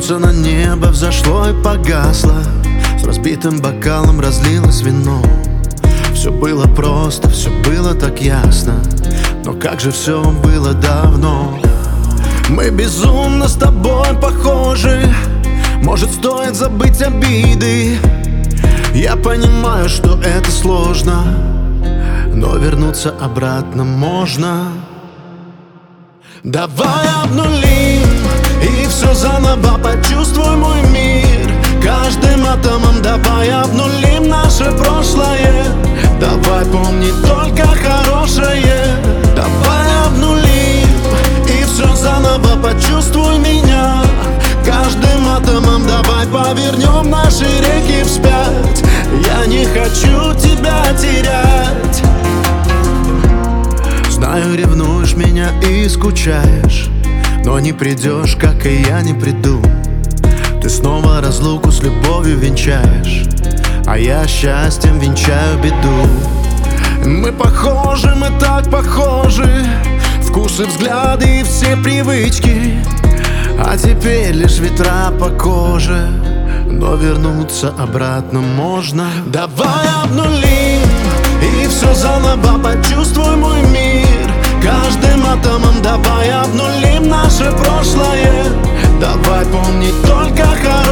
Солнце на небо взошло и погасло, с разбитым бокалом разлилось вино. Все было просто, все было так ясно, но как же все было давно. Мы безумно с тобой похожи, может, стоит забыть обиды. Я понимаю, что это сложно, но вернуться обратно можно. Давай обнулим и все заново, почувствуй мой мир. Каждым атомом давай обнулим наше прошлое. Давай помнить только хорошее. Давай обнулим и все заново, почувствуй меня. Каждым атомом давай повернем наши реки вспять. Я не хочу тебя терять. Знаю, ревнуешь меня и скучаешь, но не придешь, как и я не приду. Ты снова разлуку с любовью венчаешь, а я счастьем венчаю беду. Мы похожи, мы так похожи, вкусы, взгляды и все привычки. А теперь лишь ветра по коже, но вернуться обратно можно. Давай обнулим и все заново, почувствуй мой мир. Каждым атомом давай обнулим наше прошлое. Давай помнить только хорошее.